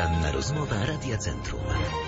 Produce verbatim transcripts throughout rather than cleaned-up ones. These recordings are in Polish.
Poranna rozmowa Radia Centrum.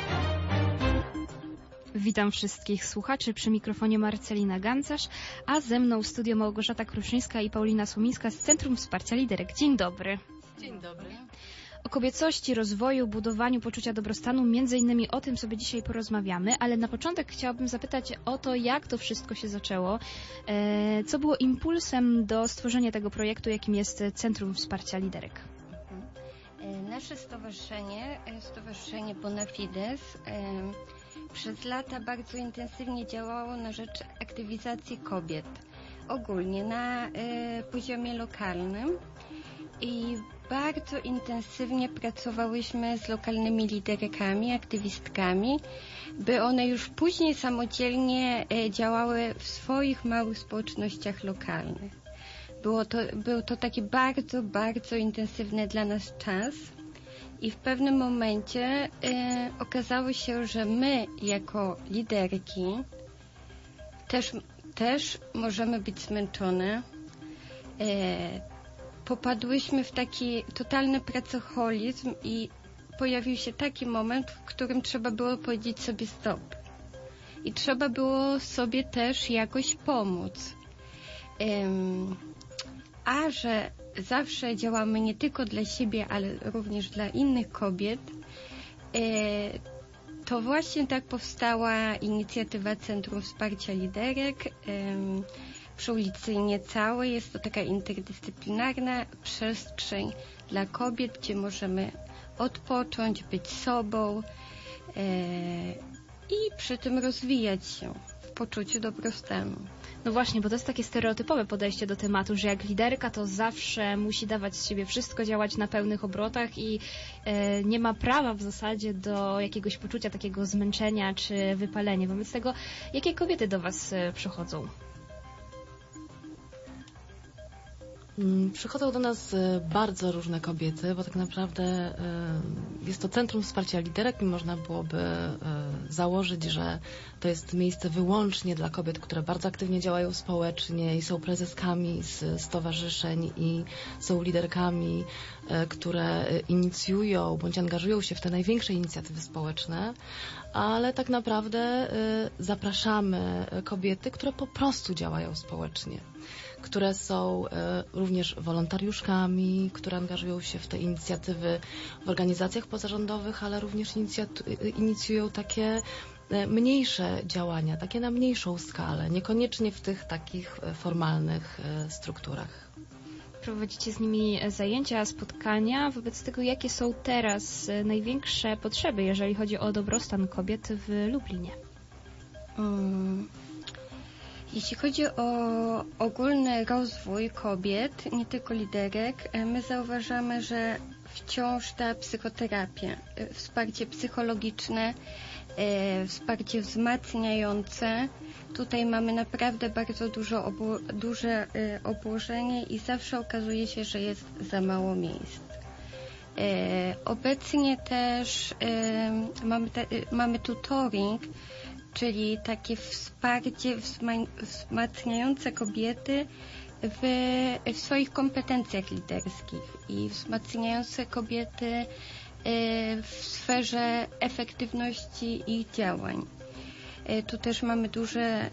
Witam wszystkich słuchaczy, przy mikrofonie Marcelina Gancarz, a ze mną w studio Małgorzata Kruszyńska i Paulina Słomińska z Centrum Wsparcia Liderek. Dzień dobry. Dzień dobry. O kobiecości, rozwoju, budowaniu poczucia dobrostanu, między innymi o tym sobie dzisiaj porozmawiamy, ale na początek chciałabym zapytać o to, jak to wszystko się zaczęło, e, co było impulsem do stworzenia tego projektu, jakim jest Centrum Wsparcia Liderek. Mhm. Nasze stowarzyszenie, Stowarzyszenie Bonafides, przez lata bardzo intensywnie działało na rzecz aktywizacji kobiet, ogólnie na poziomie lokalnym i bardzo intensywnie pracowałyśmy z lokalnymi liderkami, aktywistkami, by one już później samodzielnie działały w swoich małych społecznościach lokalnych. Było to, był to taki bardzo, bardzo intensywny dla nas czas i w pewnym momencie e, okazało się, że my jako liderki też, też możemy być zmęczone. E, popadłyśmy w taki totalny pracoholizm i pojawił się taki moment, w którym trzeba było powiedzieć sobie stop. I trzeba było sobie też jakoś pomóc. Um, a że zawsze działamy nie tylko dla siebie, ale również dla innych kobiet, e, to właśnie tak powstała inicjatywa Centrum Wsparcia Liderek e, przy ulicy Niecałej. Jest to taka interdyscyplinarna przestrzeń dla kobiet, gdzie możemy odpocząć, być sobą e, i przy tym rozwijać się w poczuciu dobrostanu. No właśnie, bo to jest takie stereotypowe podejście do tematu, że jak liderka to zawsze musi dawać z siebie wszystko, działać na pełnych obrotach i e, nie ma prawa w zasadzie do jakiegoś poczucia takiego zmęczenia czy wypalenia. Wobec tego, jakie kobiety do Was e, przychodzą? Przychodzą do nas bardzo różne kobiety, bo tak naprawdę jest to Centrum Wsparcia Liderek i można byłoby założyć, że to jest miejsce wyłącznie dla kobiet, które bardzo aktywnie działają społecznie i są prezeskami z stowarzyszeń i są liderkami, które inicjują bądź angażują się w te największe inicjatywy społeczne, ale tak naprawdę zapraszamy kobiety, które po prostu działają społecznie, które są e, również wolontariuszkami, które angażują się w te inicjatywy w organizacjach pozarządowych, ale również inicjują takie e, mniejsze działania, takie na mniejszą skalę, niekoniecznie w tych takich e, formalnych e, strukturach. Prowadzicie z nimi zajęcia, spotkania. Wobec tego, jakie są teraz największe potrzeby, jeżeli chodzi o dobrostan kobiet w Lublinie? Hmm. Jeśli chodzi o ogólny rozwój kobiet, nie tylko liderek, my zauważamy, że wciąż ta psychoterapia, wsparcie psychologiczne, wsparcie wzmacniające, tutaj mamy naprawdę bardzo dużo obu, duże obłożenie i zawsze okazuje się, że jest za mało miejsc. Obecnie też mamy, te, mamy tutoring, czyli takie wsparcie wzmacniające kobiety w, w swoich kompetencjach liderskich i wzmacniające kobiety w sferze efektywności ich działań. Tu też mamy duże,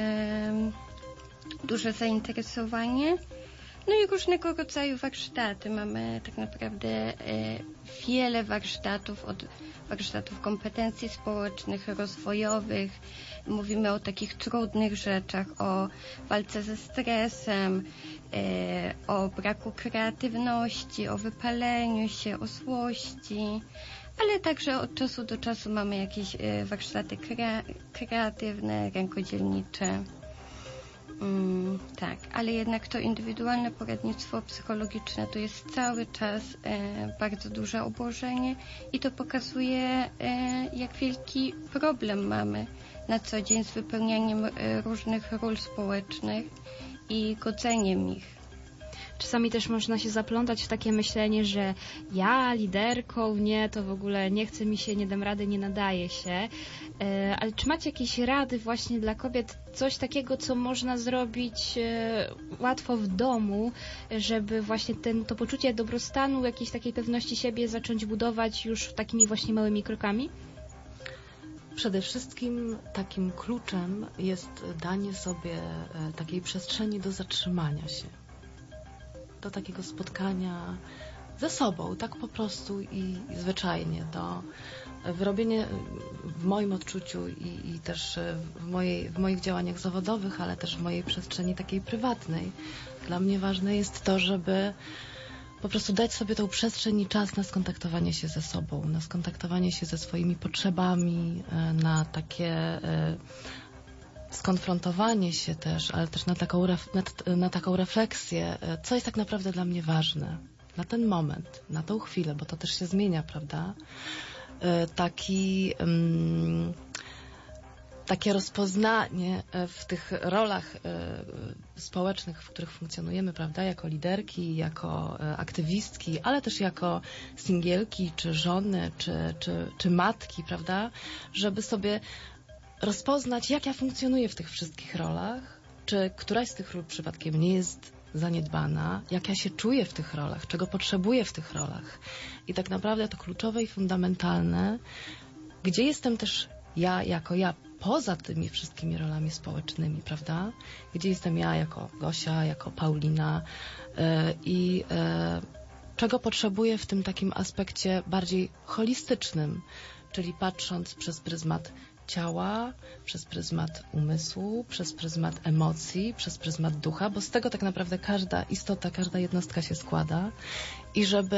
duże zainteresowanie. No i różnego rodzaju warsztaty. Mamy tak naprawdę wiele warsztatów, od warsztatów kompetencji społecznych, rozwojowych. Mówimy o takich trudnych rzeczach, o walce ze stresem, o braku kreatywności, o wypaleniu się, o złości, ale także od czasu do czasu mamy jakieś warsztaty kre- kreatywne, rękodzielnicze. Mm, tak, ale jednak to indywidualne poradnictwo psychologiczne to jest cały czas e, bardzo duże obłożenie i to pokazuje, e, jak wielki problem mamy na co dzień z wypełnianiem e, różnych ról społecznych i godzeniem ich. czasami też można się zaplątać w takie myślenie, że ja liderką, nie, to w ogóle nie chce mi się, nie dam rady, nie nadaje się. Ale czy macie jakieś rady właśnie dla kobiet, coś takiego, co można zrobić łatwo w domu, żeby właśnie ten, to poczucie dobrostanu, jakiejś takiej pewności siebie zacząć budować już takimi właśnie małymi krokami? Przede wszystkim takim kluczem jest danie sobie takiej przestrzeni do zatrzymania się, do takiego spotkania ze sobą, tak po prostu i, i zwyczajnie. To wyrobienie w moim odczuciu i, i też w, mojej, w moich działaniach zawodowych, ale też w mojej przestrzeni takiej prywatnej. Dla mnie ważne jest to, żeby po prostu dać sobie tą przestrzeń i czas na skontaktowanie się ze sobą, na skontaktowanie się ze swoimi potrzebami, na takie skonfrontowanie się też, ale też na taką, ref, na, na taką refleksję, co jest tak naprawdę dla mnie ważne na ten moment, na tą chwilę, bo to też się zmienia, prawda? Taki, um, takie rozpoznanie w tych rolach społecznych, w których funkcjonujemy, prawda, jako liderki, jako aktywistki, ale też jako singielki, czy żony, czy, czy, czy matki, prawda, żeby sobie rozpoznać, jak ja funkcjonuję w tych wszystkich rolach, czy któraś z tych ról przypadkiem nie jest zaniedbana, jak ja się czuję w tych rolach, czego potrzebuję w tych rolach. I tak naprawdę to kluczowe i fundamentalne, gdzie jestem też ja jako ja, poza tymi wszystkimi rolami społecznymi, prawda? Gdzie jestem ja jako Gosia, jako Paulina yy, i yy, czego potrzebuję w tym takim aspekcie bardziej holistycznym, czyli patrząc przez pryzmat ciała, przez pryzmat umysłu, przez pryzmat emocji, przez pryzmat ducha, bo z tego tak naprawdę każda istota, każda jednostka się składa i żeby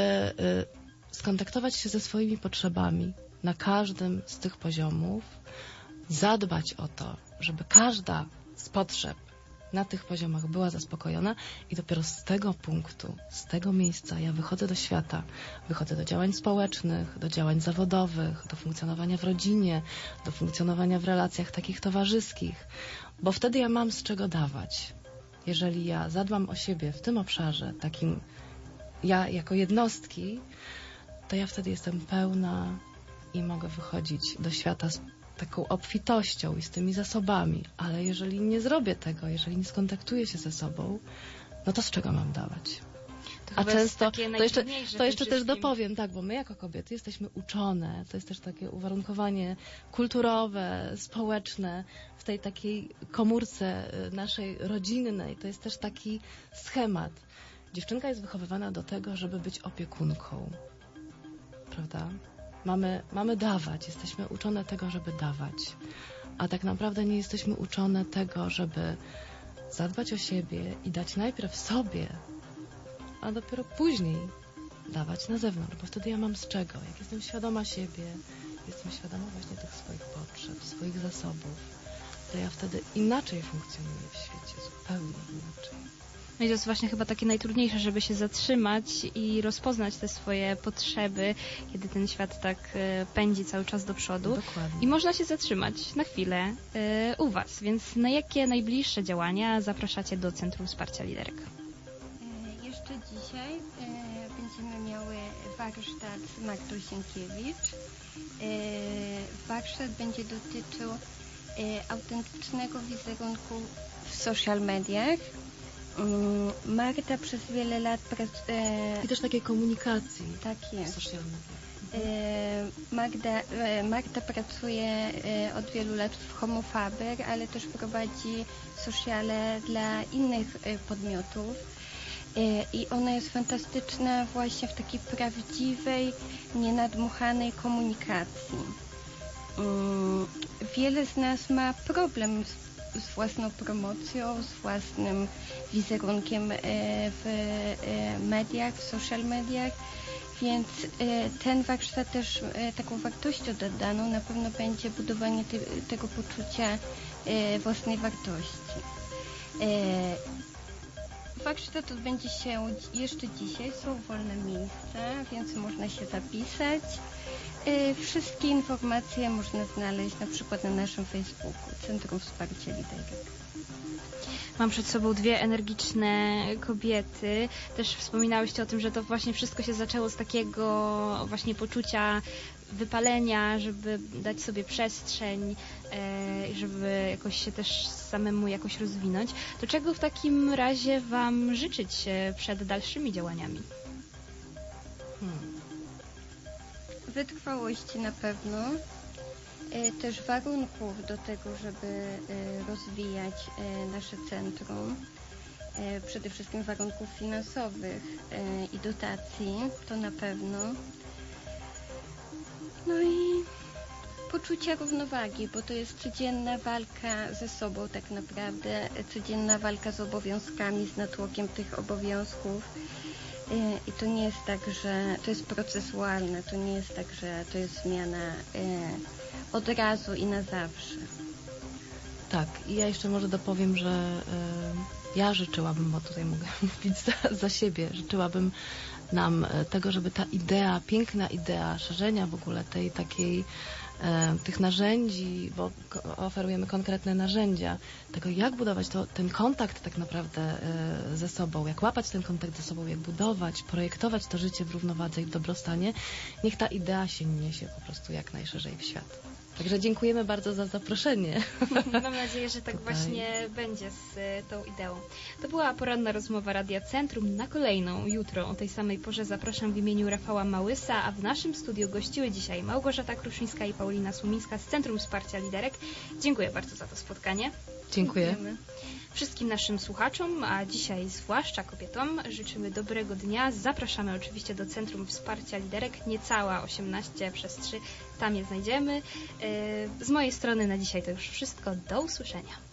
y, skontaktować się ze swoimi potrzebami na każdym z tych poziomów, zadbać o to, żeby każda z potrzeb na tych poziomach była zaspokojona i dopiero z tego punktu, z tego miejsca ja wychodzę do świata, wychodzę do działań społecznych, do działań zawodowych, do funkcjonowania w rodzinie, do funkcjonowania w relacjach takich towarzyskich, bo wtedy ja mam z czego dawać. Jeżeli ja zadbam o siebie w tym obszarze, takim ja jako jednostki, to ja wtedy jestem pełna i mogę wychodzić do świata z taką obfitością i z tymi zasobami, ale jeżeli nie zrobię tego, jeżeli nie skontaktuję się ze sobą, no to z czego mam dawać? To A często, to jeszcze, to jeszcze też wszystkim. dopowiem, tak, bo my jako kobiety jesteśmy uczone, to jest też takie uwarunkowanie kulturowe, społeczne, w tej takiej komórce naszej rodzinnej, to jest też taki schemat. Dziewczynka jest wychowywana do tego, żeby być opiekunką, prawda? Mamy, mamy dawać, jesteśmy uczone tego, żeby dawać, a tak naprawdę nie jesteśmy uczone tego, żeby zadbać o siebie i dać najpierw sobie, a dopiero później dawać na zewnątrz, bo wtedy ja mam z czego. Jak jestem świadoma siebie, jestem świadoma właśnie tych swoich potrzeb, swoich zasobów, to ja wtedy inaczej funkcjonuję w świecie, zupełnie inaczej. No i to jest właśnie chyba takie najtrudniejsze, żeby się zatrzymać i rozpoznać te swoje potrzeby, kiedy ten świat tak pędzi cały czas do przodu. Dokładnie. I można się zatrzymać na chwilę u Was. Więc na jakie najbliższe działania zapraszacie do Centrum Wsparcia Liderek? Jeszcze dzisiaj e, będziemy miały warsztat z Magdą Sienkiewicz. E, warsztat będzie dotyczył e, autentycznego wizerunku w social mediach. Magda przez wiele lat pracuje... I też takiej komunikacji. Tak jest. Social media. Magda, Magda pracuje od wielu lat w Homo Faber, ale też prowadzi sociale dla innych podmiotów. I ona jest fantastyczna właśnie w takiej prawdziwej, nienadmuchanej komunikacji. Wiele z nas ma problem z z własną promocją, z własnym wizerunkiem w mediach, w social mediach, więc ten warsztat też taką wartością dodaną na pewno będzie budowanie te, tego poczucia własnej wartości. Warsztat odbędzie się jeszcze dzisiaj, są wolne miejsca, więc można się zapisać. Y, Wszystkie informacje można znaleźć na przykład na naszym Facebooku Centrum Wsparcia Liderek. Mam przed sobą dwie energiczne kobiety. Też wspominałyście o tym, że to właśnie wszystko się zaczęło z takiego właśnie poczucia wypalenia, żeby dać sobie przestrzeń, e, żeby jakoś się też samemu jakoś rozwinąć. To czego w takim razie Wam życzyć e, przed dalszymi działaniami? Hmm. Wytrwałości na pewno, e, też warunków do tego, żeby e, rozwijać e, nasze centrum, e, przede wszystkim warunków finansowych e, i dotacji, to na pewno. No i poczucia równowagi, bo to jest codzienna walka ze sobą tak naprawdę, e, codzienna walka z obowiązkami, z natłokiem tych obowiązków. I to nie jest tak, że to jest procesualne, to nie jest tak, że to jest zmiana e, od razu i na zawsze. Tak, i ja jeszcze może dopowiem, że y, ja życzyłabym, bo tutaj mogę mówić za, za siebie, życzyłabym nam tego, żeby ta idea, piękna idea szerzenia w ogóle tej takiej tych narzędzi, bo oferujemy konkretne narzędzia, tego jak budować to, ten kontakt tak naprawdę ze sobą, jak łapać ten kontakt ze sobą, jak budować, projektować to życie w równowadze i w dobrostanie, niech ta idea się niesie po prostu jak najszerzej w świat. Także dziękujemy bardzo za zaproszenie. Mam nadzieję, że tak Tutaj. właśnie będzie z tą ideą. To była poranna rozmowa Radia Centrum. Na kolejną jutro o tej samej porze zapraszam w imieniu Rafała Małysa, a w naszym studiu gościły dzisiaj Małgorzata Kruszyńska i Paulina Sumińska z Centrum Wsparcia Liderek. Dziękuję bardzo za to spotkanie. Dziękuję. Dziękujemy. Wszystkim naszym słuchaczom, a dzisiaj zwłaszcza kobietom, życzymy dobrego dnia. Zapraszamy oczywiście do Centrum Wsparcia Liderek, niecała osiemnaście przez trzy. Tam je znajdziemy. Z mojej strony na dzisiaj to już wszystko. Do usłyszenia.